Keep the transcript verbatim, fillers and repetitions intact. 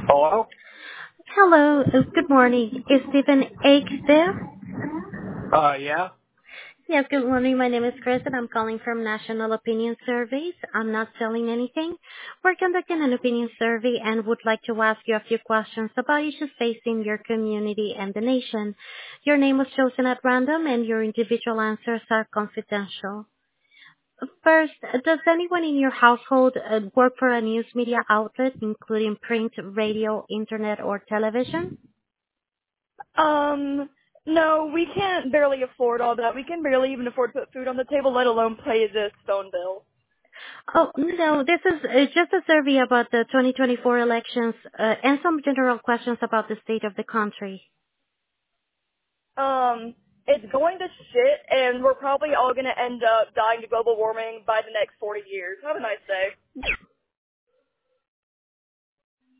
Hello? Hello. uh, Good morning. Is Stephen Ake there? Uh, yeah? Yes, good morning. My name is Chris, and I'm calling from National Opinion Surveys. I'm not selling anything. We're conducting an opinion survey and would like to ask you a few questions about issues facing your community and the nation. Your name was chosen at random, and your individual answers are confidential. First, does anyone in your household uh, work for a news media outlet, including print, radio, internet, or television? Um, no, we can't barely afford all that. We can barely even afford to put food on the table, let alone pay this phone bill. Oh, no, this is uh, just a survey about the twenty twenty-four elections uh, and some general questions about the state of the country. Um, it's going to shit, and we're probably all going to end up dying to global warming by the next forty years. Have a nice day.